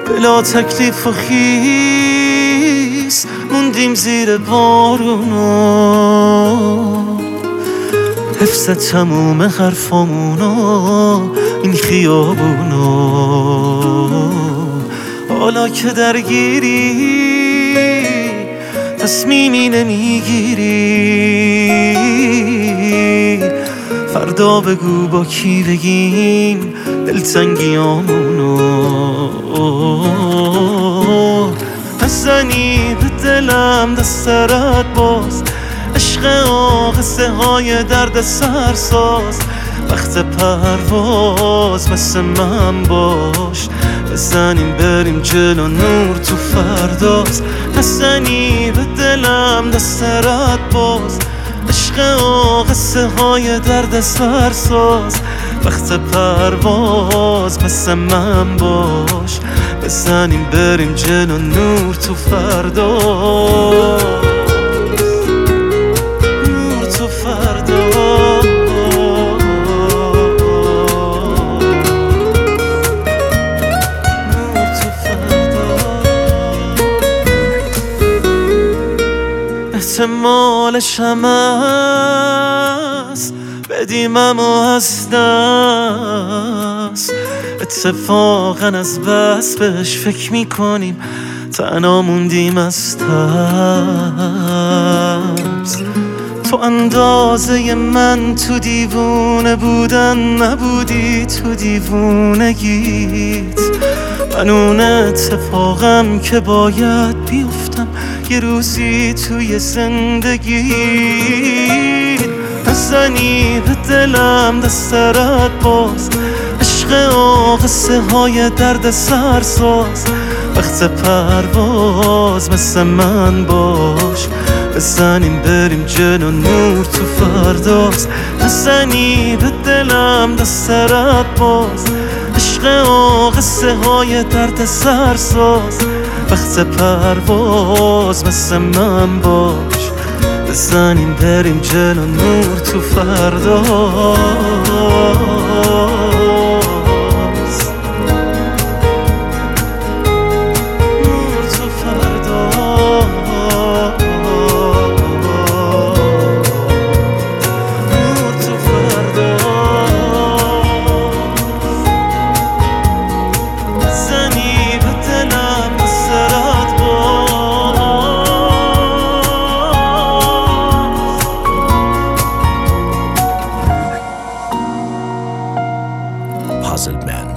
بلا تکلیف و خیس موندیم زیر بارونا، حفظ تموم حرفامونا این خیابونا. حالا که درگیری تصمیمی نمیگیری، فردا بگو با کی بگیم دلتنگیامونو. نزنی به دلم دسترت باز، عشق قصه های درد سرساز. وقت پرواز مثل من باش، بزنیم بریم جلو نور تو فرداست. نزنی به دلم دسترت باز، عشق قصه های درد سرساز. وقت پرواز مثل من باش، بزنیم بریم جلو نور تو فرداست. احتمالش هم هست بدیم اما از دست، اتفاقا از بس بهش فکر میکنیم تنها موندیم از ترس. تو اندازه من تو دیوونه بودن نبودی، تو دیوونگیت من اون اتفاقم که باید بیفتم یه روزی توی زندگی. نزنی به دلم دسترت باز، عشق قصه های درد سرساز. وقت پرواز مثل من باش، بزنیم بریم جلو نور تو فرداست. نزنی به دلم دسترت باز، عشق قصه های درد سرساز. وقت پرواز مثل من باش، بزنیم بریم جلو نور تو فرداست. Puzzled Man.